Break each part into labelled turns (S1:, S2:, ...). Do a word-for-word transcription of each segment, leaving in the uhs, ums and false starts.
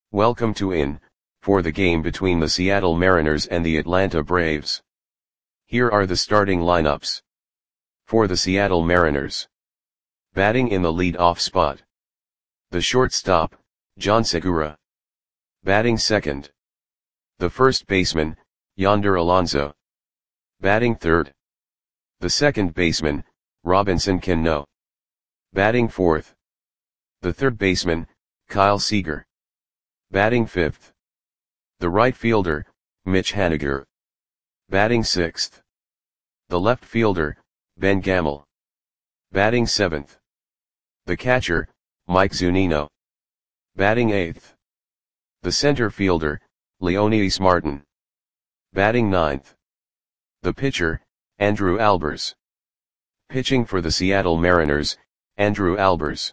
S1: Welcome to In, for the game between the Seattle Mariners and the Atlanta Braves. Here are the starting lineups. For the Seattle Mariners. Batting in the lead-off spot. The shortstop, Jean Segura. Batting second. The first baseman, Yonder Alonso. Batting third. The second baseman, Robinson Cano. Batting fourth. The third baseman, Kyle Seager. Batting fifth. The right fielder, Mitch Haniger. Batting sixth. The left fielder, Ben Gamel. Batting seventh. The catcher, Mike Zunino. Batting eighth. The center fielder, Leonidas Martin. Batting ninth. The pitcher, Andrew Albers. Pitching for the Seattle Mariners, Andrew Albers.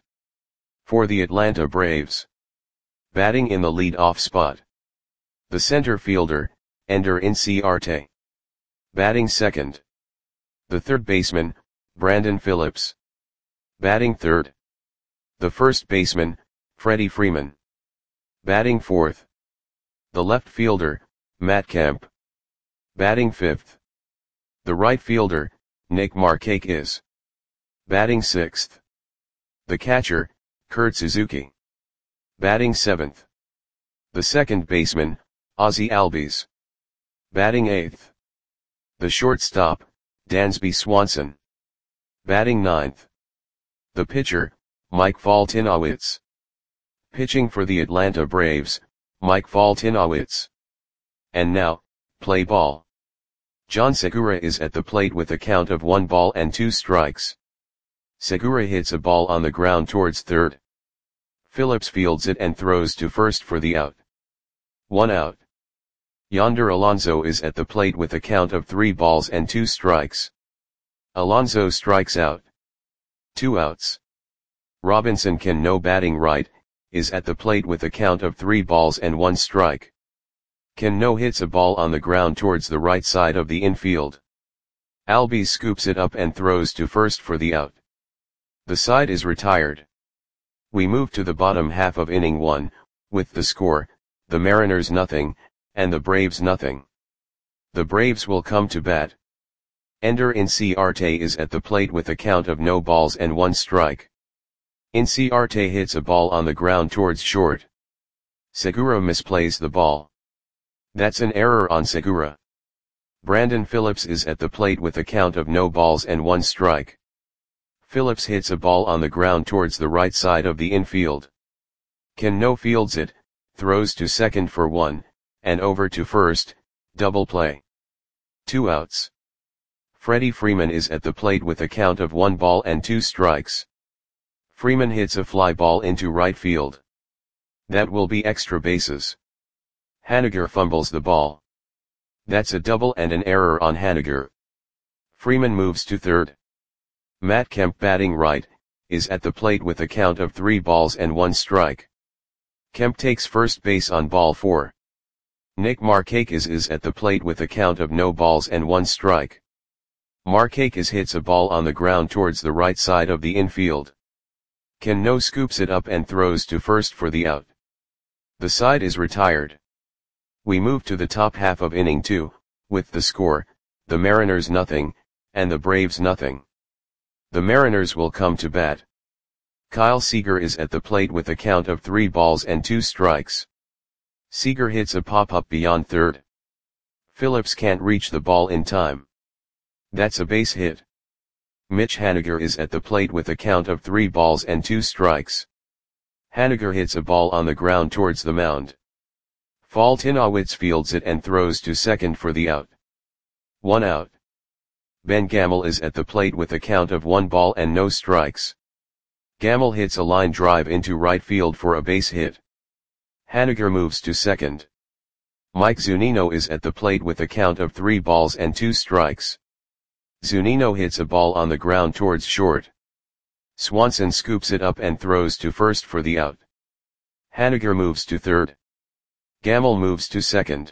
S1: For the Atlanta Braves. Batting in the lead-off spot. The center fielder, Ender Inciarte. Batting second. The third baseman, Brandon Phillips. Batting third. The first baseman, Freddie Freeman. Batting fourth. The left fielder, Matt Kemp. Batting fifth. The right fielder, Nick Markakis. Batting sixth. The catcher, Kurt Suzuki. Batting seventh. The second baseman, Ozzie Albies. Batting eighth. The shortstop, Dansby Swanson. Batting ninth. The pitcher, Mike Foltynewicz. Pitching for the Atlanta Braves, Mike Foltynewicz. And now, play ball. Jean Segura is at the plate with a count of one ball and two strikes. Segura hits a ball on the ground towards third. Phillips fields it and throws to first for the out. One out. Yonder Alonso is at the plate with a count of three balls and two strikes. Alonso strikes out. Two outs. Robinson Cano, batting right, is at the plate with a count of three balls and one strike. Cano hits a ball on the ground towards the right side of the infield. Albies scoops it up and throws to first for the out. The side is retired. We move to the bottom half of inning one, with the score, the Mariners nothing, and the Braves nothing. The Braves will come to bat. Ender Inciarte is at the plate with a count of no balls and one strike. Inciarte hits a ball on the ground towards short. Segura misplays the ball. That's an error on Segura. Brandon Phillips is at the plate with a count of no balls and one strike. Phillips hits a ball on the ground towards the right side of the infield. Cano fields it, throws to second for one, and over to first, double play. Two outs. Freddie Freeman is at the plate with a count of one ball and two strikes. Freeman hits a fly ball into right field. That will be extra bases. Haniger fumbles the ball. That's a double and an error on Haniger. Freeman moves to third. Matt Kemp, batting right, is at the plate with a count of three balls and one strike. Kemp takes first base on ball four. Nick Markakis is at the plate with a count of no balls and one strike. Markakis hits a ball on the ground towards the right side of the infield. Cano scoops it up and throws to first for the out. The side is retired. We move to the top half of inning two, with the score, the Mariners nothing, and the Braves nothing. The Mariners will come to bat. Kyle Seager is at the plate with a count of three balls and two strikes. Seager hits a pop-up beyond third. Phillips can't reach the ball in time. That's a base hit. Mitch Haniger is at the plate with a count of three balls and two strikes. Haniger hits a ball on the ground towards the mound. Foltynewicz fields it and throws to second for the out. One out. Ben Gamel is at the plate with a count of one ball and no strikes. Gamel hits a line drive into right field for a base hit. Haniger moves to second. Mike Zunino is at the plate with a count of three balls and two strikes. Zunino hits a ball on the ground towards short. Swanson scoops it up and throws to first for the out. Haniger moves to third. Gamel moves to second.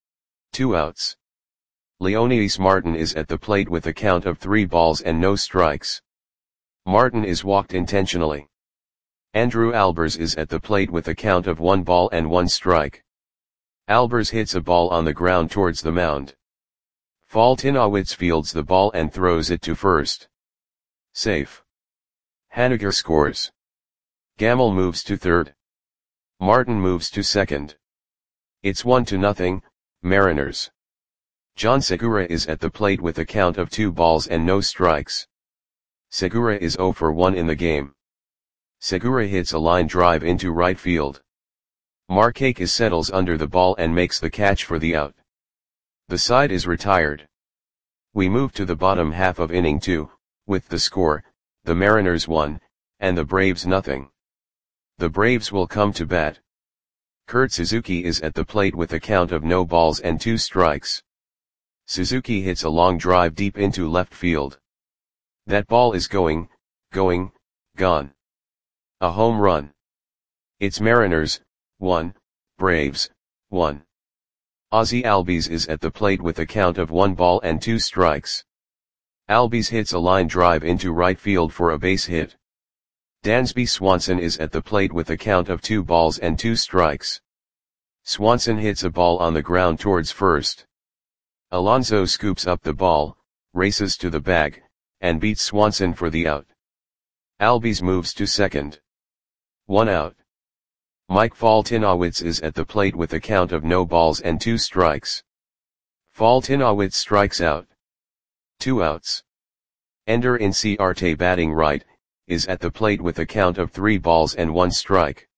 S1: Two outs. Leonidas Martin is at the plate with a count of three balls and no strikes. Martin is walked intentionally. Andrew Albers is at the plate with a count of one ball and one strike. Albers hits a ball on the ground towards the mound. Foltynowicz fields the ball and throws it to first. Safe. Haniger scores. Gamel moves to third. Martin moves to second. It's one to nothing, Mariners. John Segura is at the plate with a count of two balls and no strikes. Segura is zero for one in the game. Segura hits a line drive into right field. Markakis settles under the ball and makes the catch for the out. The side is retired. We move to the bottom half of inning two, with the score, the Mariners one, and the Braves nothing. The Braves will come to bat. Kurt Suzuki is at the plate with a count of no balls and two strikes. Suzuki hits a long drive deep into left field. That ball is going, going, gone. A home run. It's Mariners, one, Braves, one. Ozzie Albies is at the plate with a count of one ball and two strikes. Albies hits a line drive into right field for a base hit. Dansby Swanson is at the plate with a count of two balls and two strikes. Swanson hits a ball on the ground towards first. Alonso scoops up the ball, races to the bag, and beats Swanson for the out. Albies moves to second. One out. Mike Foltynowicz is at the plate with a count of no balls and two strikes. Foltynowicz strikes out. Two outs. Ender Inciarte, batting right, is at the plate with a count of three balls and one strike.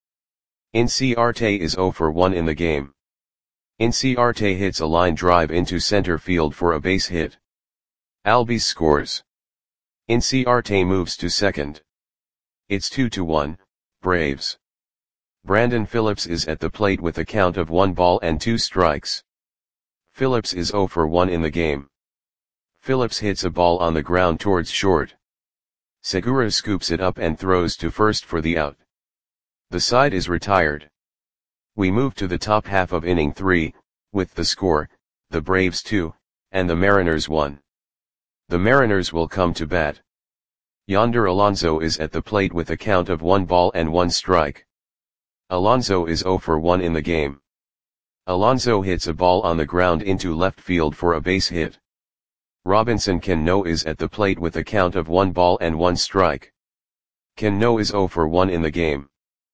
S1: Inciarte is zero for one in the game. Inciarte hits a line drive into center field for a base hit. Albies scores. Inciarte moves to second. It's two to one, Braves. Brandon Phillips is at the plate with a count of one ball and two strikes. Phillips is zero for one in the game. Phillips hits a ball on the ground towards short. Segura scoops it up and throws to first for the out. The side is retired. We move to the top half of inning three, with the score, the Braves two, and the Mariners one. The Mariners will come to bat. Yonder Alonso is at the plate with a count of one ball and one strike. Alonso is zero for one in the game. Alonso hits a ball on the ground into left field for a base hit. Robinson Cano is at the plate with a count of one ball and one strike. Cano is zero for one in the game.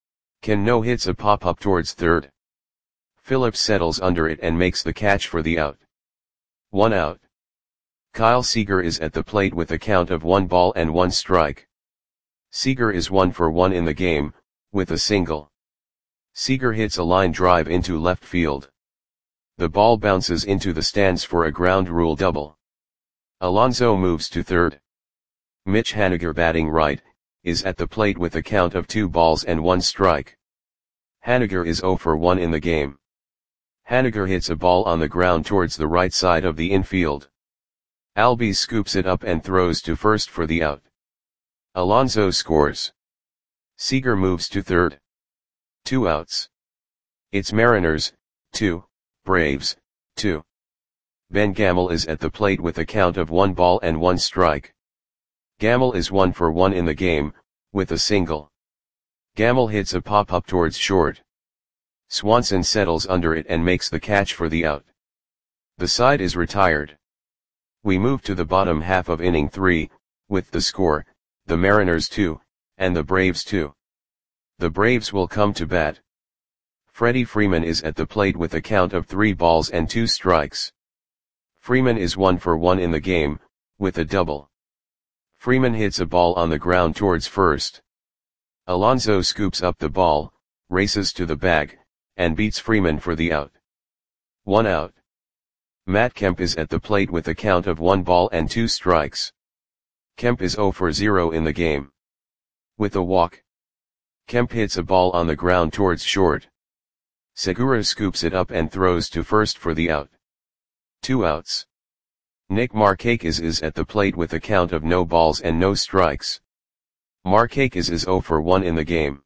S1: Cano hits a pop-up towards third. Phillips settles under it and makes the catch for the out. One out. Kyle Seager is at the plate with a count of one ball and one strike. Seager is one for one in the game, with a single. Seager hits a line drive into left field. The ball bounces into the stands for a ground rule double. Alonso moves to third. Mitch Haniger, batting right, is at the plate with a count of two balls and one strike. Haniger is zero for one in the game. Haniger hits a ball on the ground towards the right side of the infield. Albies scoops it up and throws to first for the out. Alonso scores. Seager moves to third. Two outs. It's Mariners, two, Braves, two. Ben Gamel is at the plate with a count of one ball and one strike. Gamel is one for one in the game, with a single. Gamel hits a pop-up towards short. Swanson settles under it and makes the catch for the out. The side is retired. We move to the bottom half of inning three, with the score, the Mariners two, and the Braves two. The Braves will come to bat. Freddie Freeman is at the plate with a count of three balls and two strikes. Freeman is one for one in the game, with a double. Freeman hits a ball on the ground towards first. Alonso scoops up the ball, races to the bag, and beats Freeman for the out. One out. Matt Kemp is at the plate with a count of one ball and two strikes. Kemp is zero for zero in the game. With a walk. Kemp hits a ball on the ground towards short. Segura scoops it up and throws to first for the out. Two outs. Nick Markakis is at the plate with a count of no balls and no strikes. Markakis is zero for one in the game.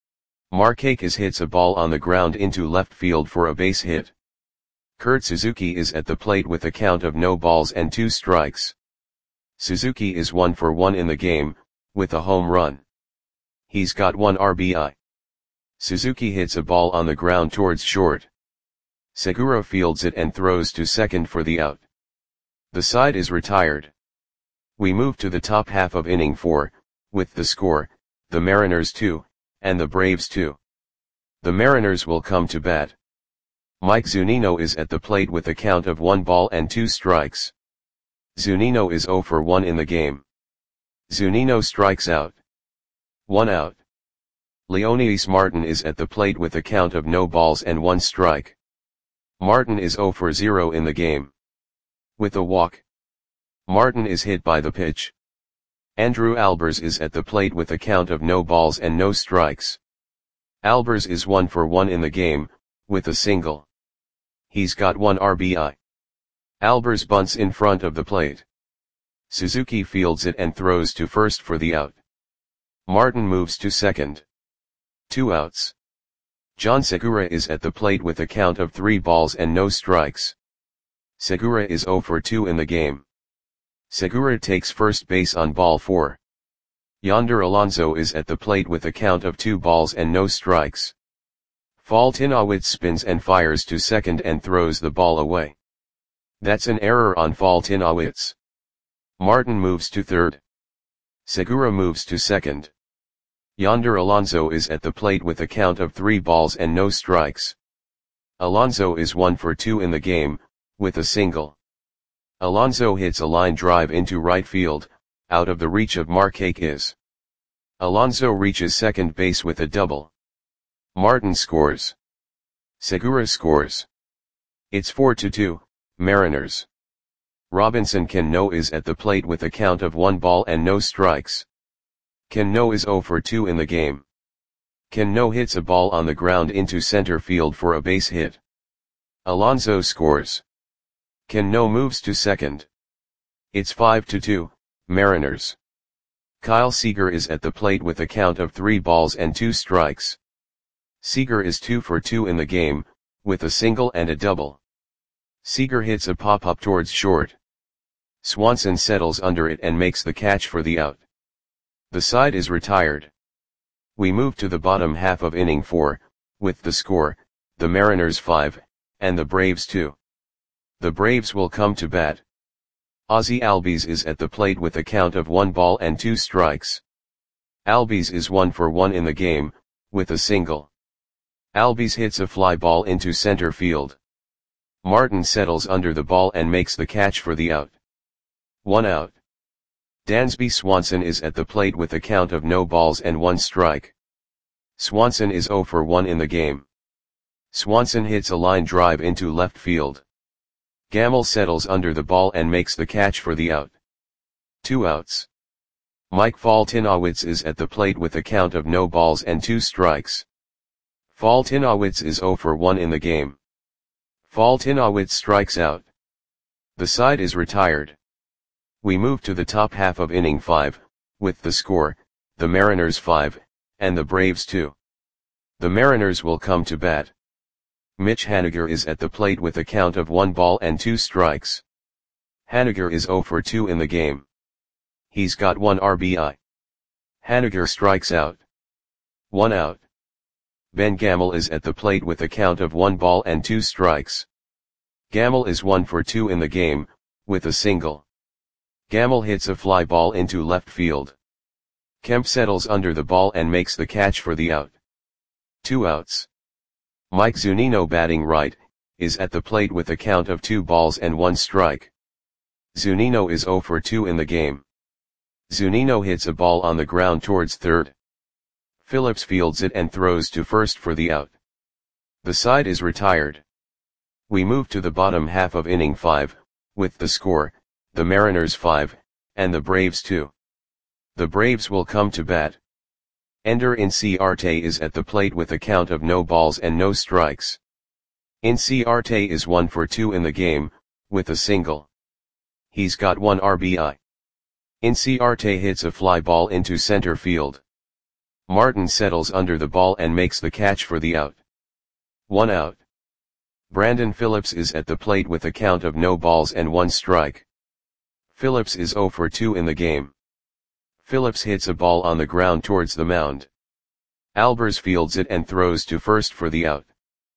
S1: Markakis hits a ball on the ground into left field for a base hit. Kurt Suzuki is at the plate with a count of no balls and two strikes. Suzuki is one for one in the game, with a home run. He's got one R B I. Suzuki hits a ball on the ground towards short. Segura fields it and throws to second for the out. The side is retired. We move to the top half of inning four, with the score, the Mariners two, and the Braves two. The Mariners will come to bat. Mike Zunino is at the plate with a count of one ball and two strikes. Zunino is zero for one in the game. Zunino strikes out. One out. Leonidas Martin is at the plate with a count of no balls and one strike. Martin is zero for zero in the game. With a walk. Martin is hit by the pitch. Andrew Albers is at the plate with a count of no balls and no strikes. Albers is one for one in the game, with a single. He's got one R B I. Albers bunts in front of the plate. Suzuki fields it and throws to first for the out. Martin moves to second. Two outs. John Segura is at the plate with a count of three balls and no strikes. Segura is zero for two in the game. Segura takes first base on ball four. Yonder Alonso is at the plate with a count of two balls and no strikes. Foltynewicz spins and fires to second and throws the ball away. That's an error on Foltynewicz. Martin moves to third. Segura moves to second. Yonder Alonso is at the plate with a count of three balls and no strikes. Alonso is one for two in the game, with a single. Alonso hits a line drive into right field, out of the reach of Markakis. Alonso reaches second base with a double. Martin scores. Segura scores. It's four to two, Mariners. Robinson Cano is at the plate with a count of one ball and no strikes. Cano is zero for two in the game. Cano hits a ball on the ground into center field for a base hit. Alonso scores. Cano moves to second. It's five to two, Mariners. Kyle Seager is at the plate with a count of three balls and two strikes. Seager is two for two in the game, with a single and a double. Seager hits a pop-up towards short. Swanson settles under it and makes the catch for the out. The side is retired. We move to the bottom half of inning four, with the score, the Mariners five, and the Braves two. The Braves will come to bat. Ozzie Albies is at the plate with a count of one ball and two strikes. Albies is one for one in the game, with a single. Albies hits a fly ball into center field. Martin settles under the ball and makes the catch for the out. One out. Dansby Swanson is at the plate with a count of no balls and one strike. Swanson is zero for one in the game. Swanson hits a line drive into left field. Gamble settles under the ball and makes the catch for the out. Two outs. Mike Foltynewicz is at the plate with a count of no balls and two strikes. Foltynewicz is zero for one in the game. Foltynewicz strikes out. The side is retired. We move to the top half of inning five, with the score, the Mariners five, and the Braves two. The Mariners will come to bat. Mitch Haniger is at the plate with a count of one ball and two strikes. Haniger is zero for two in the game. He's got one R B I. Haniger strikes out. One out. Ben Gamel is at the plate with a count of one ball and two strikes. Gamel is one for two in the game, with a single. Gamel hits a fly ball into left field. Kemp settles under the ball and makes the catch for the out. Two outs. Mike Zunino, batting right, is at the plate with a count of two balls and one strike. Zunino is zero for two in the game. Zunino hits a ball on the ground towards third. Phillips fields it and throws to first for the out. The side is retired. We move to the bottom half of inning five, with the score, the Mariners five, and the Braves two. The Braves will come to bat. Ender Inciarte is at the plate with a count of no balls and no strikes. Inciarte is one for two in the game, with a single. He's got one R B I. Inciarte hits a fly ball into center field. Martin settles under the ball and makes the catch for the out. One out. Brandon Phillips is at the plate with a count of no balls and one strike. Phillips is zero for two in the game. Phillips hits a ball on the ground towards the mound. Albers fields it and throws to first for the out.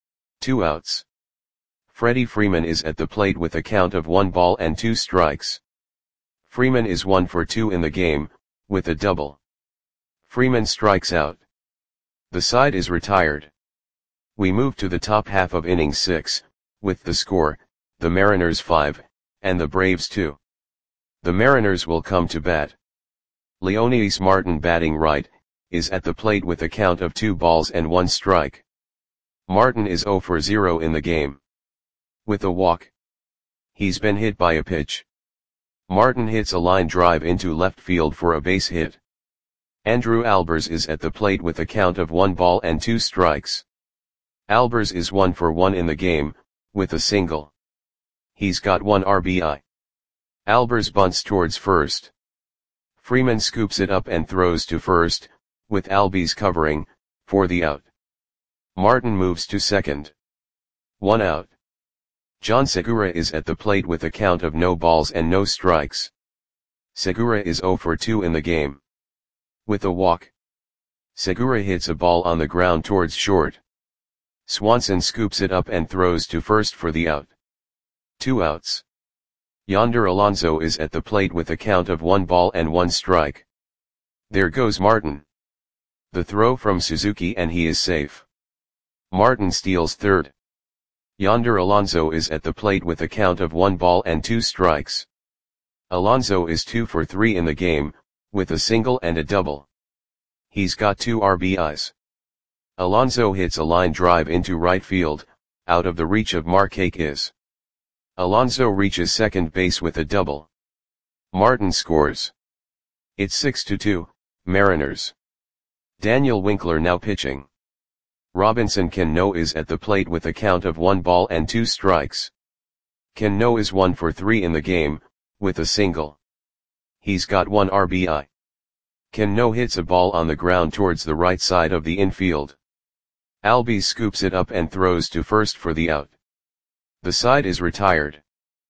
S1: Two outs. Freddie Freeman is at the plate with a count of one ball and two strikes. Freeman is one for two in the game, with a double. Freeman strikes out. The side is retired. We move to the top half of inning six, with the score, the Mariners five, and the Braves two. The Mariners will come to bat. Leonidas Martin, batting right, is at the plate with a count of two balls and one strike. Martin is zero for zero in the game. With a walk. He's been hit by a pitch. Martin hits a line drive into left field for a base hit. Andrew Albers is at the plate with a count of one ball and two strikes. Albers is one for one in the game, with a single. He's got one R B I. Albers bunts towards first. Freeman scoops it up and throws to first, with Albies covering, for the out. Martin moves to second. One out. John Segura is at the plate with a count of no balls and no strikes. Segura is zero for two in the game. With a walk. Segura hits a ball on the ground towards short. Swanson scoops it up and throws to first for the out. Two outs. Yonder Alonso is at the plate with a count of one ball and one strike. There goes Martin. The throw from Suzuki and he is safe. Martin steals third. Yonder Alonso is at the plate with a count of one ball and two strikes. Alonso is two for three in the game, with a single and a double. He's got two R B Is. Alonso hits a line drive into right field, out of the reach of Markakis. Alonso reaches second base with a double. Martin scores. It's six to two, Mariners. Daniel Winkler now pitching. Robinson Cano is at the plate with a count of one ball and two strikes. Cano is one for three in the game, with a single. He's got one R B I. Cano hits a ball on the ground towards the right side of the infield. Albies scoops it up and throws to first for the out. The side is retired.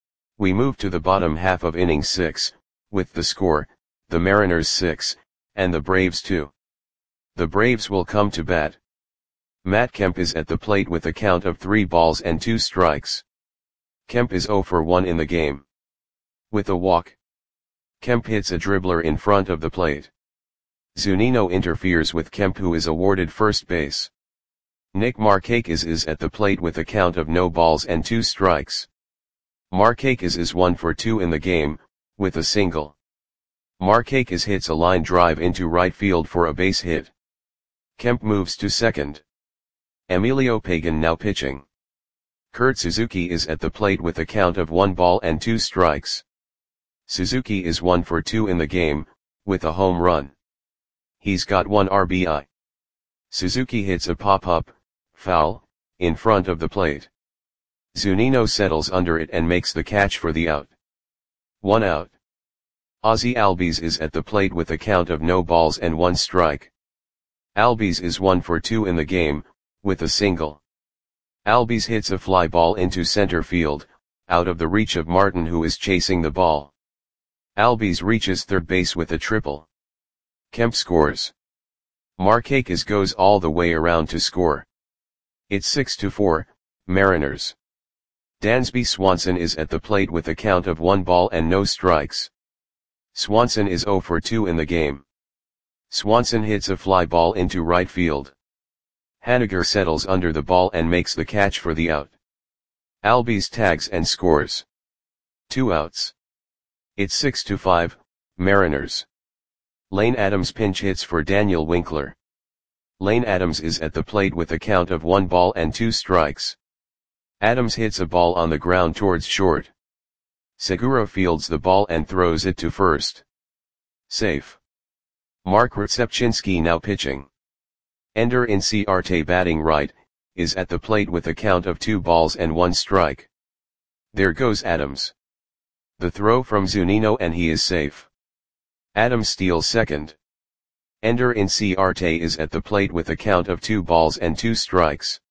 S1: We move to the bottom half of inning six, with the score, the Mariners six, and the Braves two. The Braves will come to bat. Matt Kemp is at the plate with a count of three balls and two strikes. Kemp is zero for one in the game. With a walk. Kemp hits a dribbler in front of the plate. Zunino interferes with Kemp, who is awarded first base. Nick Markakis is at the plate with a count of no balls and two strikes. Markakis is one for two in the game, with a single. Markakis hits a line drive into right field for a base hit. Kemp moves to second. Emilio Pagan now pitching. Kurt Suzuki is at the plate with a count of one ball and two strikes. Suzuki is one for two in the game, with a home run. He's got one R B I. Suzuki hits a pop-up, foul, in front of the plate. Zunino settles under it and makes the catch for the out. One out. Ozzie Albies is at the plate with a count of no balls and one strike. Albies is one for two in the game, with a single. Albies hits a fly ball into center field, out of the reach of Martin, who is chasing the ball. Albies reaches third base with a triple. Kemp scores. Markakis goes all the way around to score. It's six to four, Mariners. Dansby Swanson is at the plate with a count of one ball and no strikes. Swanson is zero for two in the game. Swanson hits a fly ball into right field. Haniger settles under the ball and makes the catch for the out. Albies tags and scores. Two outs. It's six to five, Mariners. Lane Adams pinch hits for Daniel Winkler. Lane Adams is at the plate with a count of one ball and two strikes. Adams hits a ball on the ground towards short. Segura fields the ball and throws it to first. Safe. Mark Rzepczynski now pitching. Ender Inciarte, batting right, is at the plate with a count of two balls and one strike. There goes Adams. The throw from Zunino and he is safe. Adams steals second. Ender Inciarte is at the plate with a count of two balls and two strikes.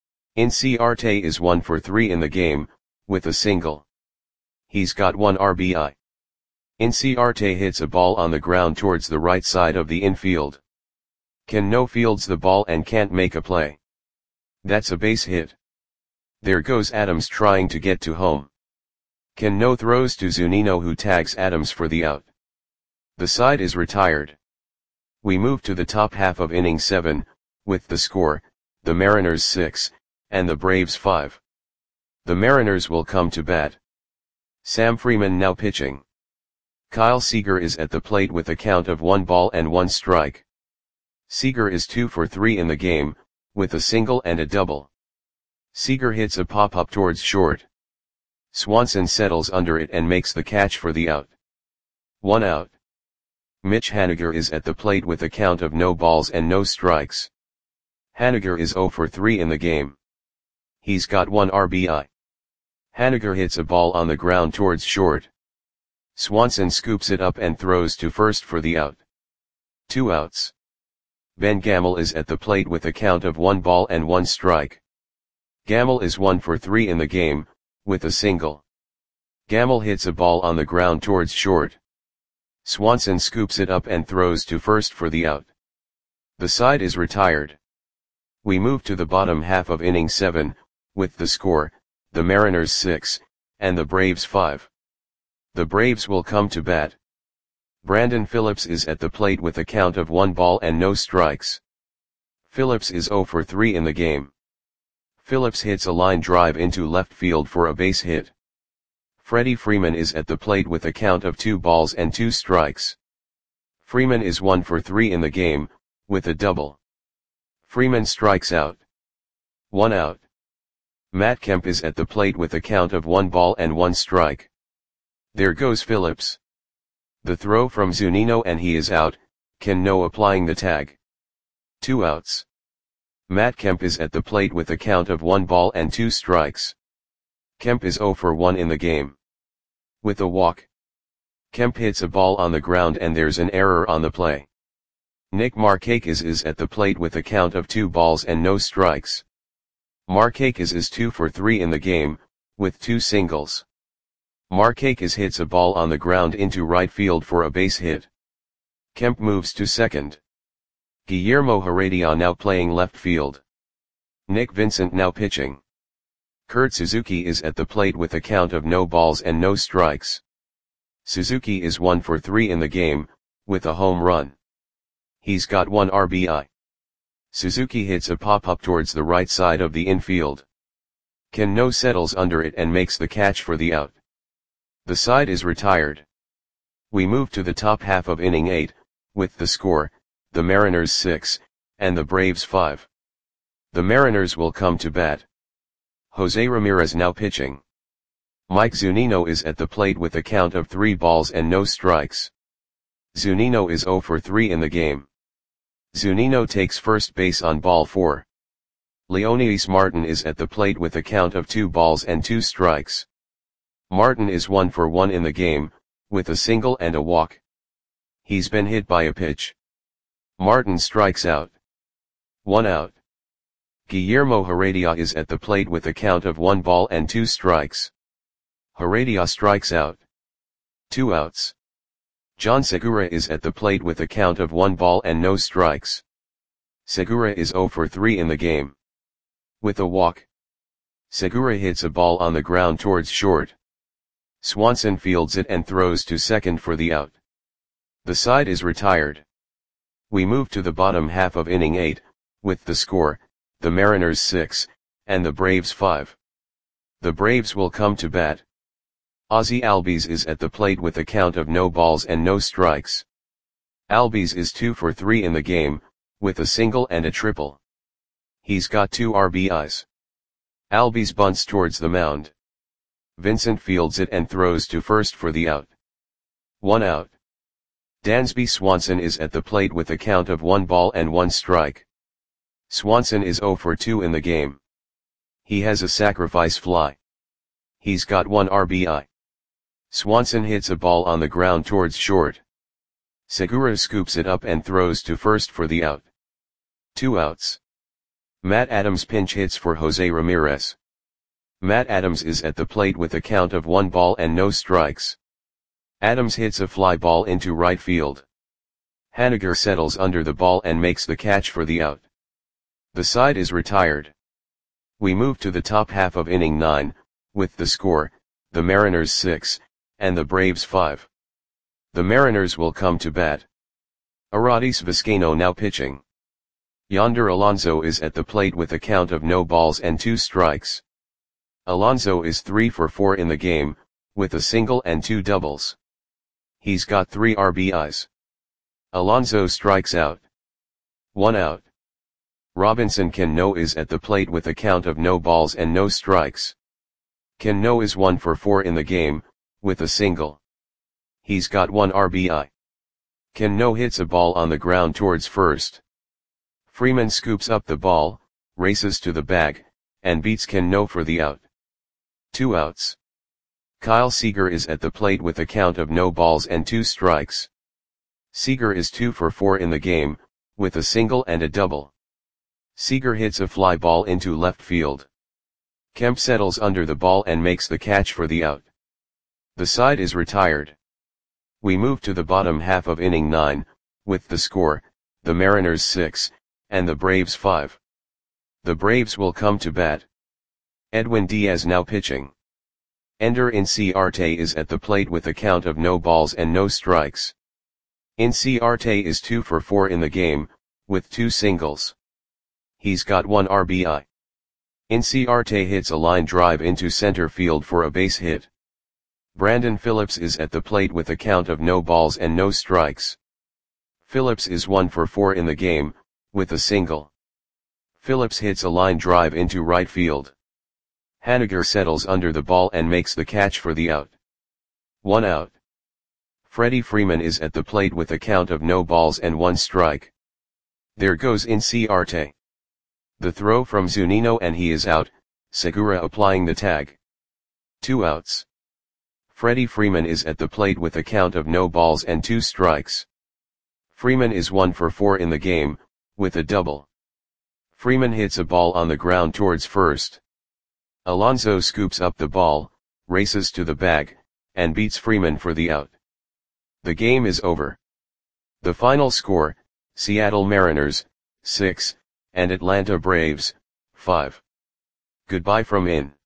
S1: Inciarte is one for three in the game, with a single. He's got one R B I. Inciarte hits a ball on the ground towards the right side of the infield. Cano fields the ball and can't make a play. That's a base hit. There goes Adams trying to get to home. Cano throws to Zunino, who tags Adams for the out. The side is retired. We move to the top half of inning seven, with the score, the Mariners six, and the Braves five. The Mariners will come to bat. Sam Freeman now pitching. Kyle Seager is at the plate with a count of one ball and one strike. Seager is two for three in the game, with a single and a double. Seager hits a pop-up towards short. Swanson settles under it and makes the catch for the out. One out. Mitch Haniger is at the plate with a count of no balls and no strikes. Haniger is zero for three in the game. He's got one R B I. Haniger hits a ball on the ground towards short. Swanson scoops it up and throws to first for the out. Two outs. Ben Gamel is at the plate with a count of one ball and one strike. Gamel is one for three in the game, with a single. Gamel hits a ball on the ground towards short. Swanson scoops it up and throws to first for the out. The side is retired. We move to the bottom half of inning seven, with the score, the Mariners six, and the Braves five. The Braves will come to bat. Brandon Phillips is at the plate with a count of one ball and no strikes. Phillips is zero for three in the game. Phillips hits a line drive into left field for a base hit. Freddie Freeman is at the plate with a count of two balls and two strikes. Freeman is one for three in the game, with a double. Freeman strikes out. One out. Matt Kemp is at the plate with a count of one ball and one strike. There goes Phillips. The throw from Zunino and he is out, Cano applying the tag. Two outs. Matt Kemp is at the plate with a count of one ball and two strikes. Kemp is zero for one in the game. With a walk. Kemp hits a ball on the ground and there's an error on the play. Nick Markakis is at the plate with a count of two balls and no strikes. Markakis is two for three in the game, with two singles. Markakis hits a ball on the ground into right field for a base hit. Kemp moves to second. Guillermo Heredia now playing left field. Nick Vincent now pitching. Kurt Suzuki is at the plate with a count of no balls and no strikes. Suzuki is one for three in the game, with a home run. He's got one R B I. Suzuki hits a pop-up towards the right side of the infield. Cano settles under it and makes the catch for the out. The side is retired. We move to the top half of inning eight, with the score, the Mariners six, and the Braves five. The Mariners will come to bat. Jose Ramirez now pitching. Mike Zunino is at the plate with a count of three balls and no strikes. Zunino is zero for three in the game. Zunino takes first base on ball four. Leonidas Martin is at the plate with a count of two balls and two strikes. Martin is one for one in the game, with a single and a walk. He's been hit by a pitch. Martin strikes out. One out. Guillermo Heredia is at the plate with a count of one ball and two strikes. Heredia strikes out. Two outs. John Segura is at the plate with a count of one ball and no strikes. Segura is zero for three in the game. With a walk. Segura hits a ball on the ground towards short. Swanson fields it and throws to second for the out. The side is retired. We move to the bottom half of inning eight, with the score, the Mariners six, and the Braves five. The Braves will come to bat. Ozzie Albies is at the plate with a count of no balls and no strikes. Albies is two for three in the game, with a single and a triple. He's got two R B Is. Albies bunts towards the mound. Vincent fields it and throws to first for the out. One out. Dansby Swanson is at the plate with a count of one ball and one strike. Swanson is zero for two in the game. He has a sacrifice fly. He's got one R B I. Swanson hits a ball on the ground towards short. Segura scoops it up and throws to first for the out. Two outs. Matt Adams pinch hits for Jose Ramirez. Matt Adams is at the plate with a count of one ball and no strikes. Adams hits a fly ball into right field. Haniger settles under the ball and makes the catch for the out. The side is retired. We move to the top half of inning nine, with the score, the Mariners six, and the Braves five. The Mariners will come to bat. Arodys Vizcaino now pitching. Yonder Alonso is at the plate with a count of no balls and two strikes. Alonso is three for four in the game, with a single and two doubles. He's got three R B Is. Alonso strikes out. One out. Robinson Cano is at the plate with a count of no balls and no strikes. Cano is one for four in the game, with a single. He's got one R B I. Cano hits a ball on the ground towards first. Freeman scoops up the ball, races to the bag, and beats Cano for the out. Two outs. Kyle Seager is at the plate with a count of no balls and two strikes. Seager is two for four in the game, with a single and a double. Seager hits a fly ball into left field. Kemp settles under the ball and makes the catch for the out. The side is retired. We move to the bottom half of inning nine, with the score, the Mariners six, and the Braves five. The Braves will come to bat. Edwin Diaz now pitching. Ender Inciarte is at the plate with a count of no balls and no strikes. Inciarte is two for four in the game, with two singles. He's got one R B I. Inciarte hits a line drive into center field for a base hit. Brandon Phillips is at the plate with a count of no balls and no strikes. Phillips is one for four in the game, with a single. Phillips hits a line drive into right field. Haniger settles under the ball and makes the catch for the out. One out. Freddie Freeman is at the plate with a count of no balls and one strike. There goes Inciarte. The throw from Zunino and he is out, Segura applying the tag. Two outs. Freddie Freeman is at the plate with a count of no balls and two strikes. Freeman is one for four in the game, with a double. Freeman hits a ball on the ground towards first. Alonso scoops up the ball, races to the bag, and beats Freeman for the out. The game is over. The final score, Seattle Mariners, six, and Atlanta Braves, five. Goodbye from in.